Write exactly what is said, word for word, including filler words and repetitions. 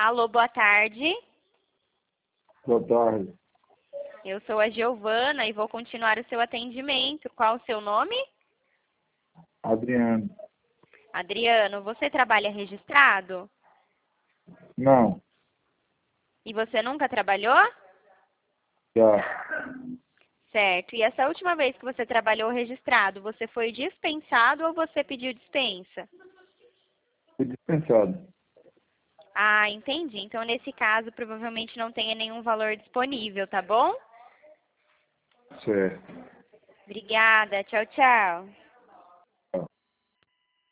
Alô, boa tarde. Boa tarde. Eu sou a Giovana e vou continuar o seu atendimento. Qual o seu nome? Adriano. Adriano, você trabalha registrado? Não, E você nunca trabalhou? já. Certo. E essa última vez que você trabalhou registrado, você foi dispensado ou você pediu dispensa? Fui dispensado. Ah, entendi. Então, nesse caso, provavelmente não tenha nenhum valor disponível, tá bom? Certo. Obrigada. Tchau, tchau.